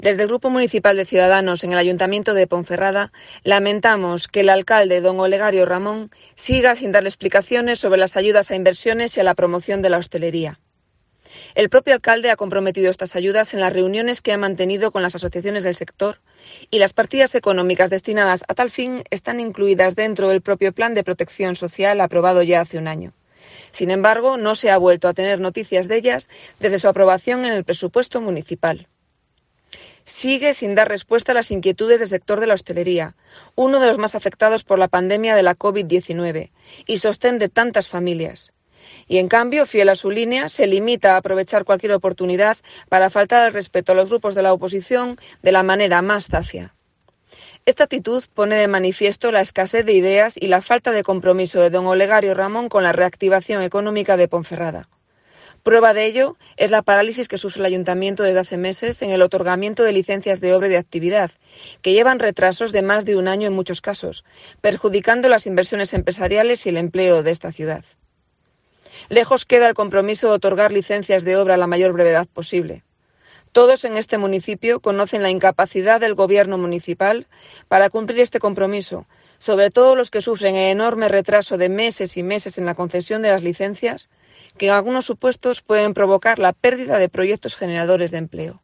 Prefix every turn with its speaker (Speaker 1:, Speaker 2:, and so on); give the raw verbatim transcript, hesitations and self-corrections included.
Speaker 1: Desde el Grupo Municipal de Ciudadanos en el Ayuntamiento de Ponferrada lamentamos que el alcalde, don Olegario Ramón, siga sin dar explicaciones sobre las ayudas a inversiones y a la promoción de la hostelería. El propio alcalde ha comprometido estas ayudas en las reuniones que ha mantenido con las asociaciones del sector y las partidas económicas destinadas a tal fin están incluidas dentro del propio Plan de Protección Social aprobado ya hace un año. Sin embargo, no se ha vuelto a tener noticias de ellas desde su aprobación en el presupuesto municipal. Sigue sin dar respuesta a las inquietudes del sector de la hostelería, uno de los más afectados por la pandemia de la COVID diecinueve y sostén de tantas familias. Y, en cambio, fiel a su línea, se limita a aprovechar cualquier oportunidad para faltar al respeto a los grupos de la oposición de la manera más zafia. Esta actitud pone de manifiesto la escasez de ideas y la falta de compromiso de don Olegario Ramón con la reactivación económica de Ponferrada. Prueba de ello es la parálisis que sufre el Ayuntamiento desde hace meses en el otorgamiento de licencias de obra y de actividad, que llevan retrasos de más de un año en muchos casos, perjudicando las inversiones empresariales y el empleo de esta ciudad. Lejos queda el compromiso de otorgar licencias de obra a la mayor brevedad posible. Todos en este municipio conocen la incapacidad del Gobierno municipal para cumplir este compromiso, sobre todo los que sufren el enorme retraso de meses y meses en la concesión de las licencias, que en algunos supuestos pueden provocar la pérdida de proyectos generadores de empleo.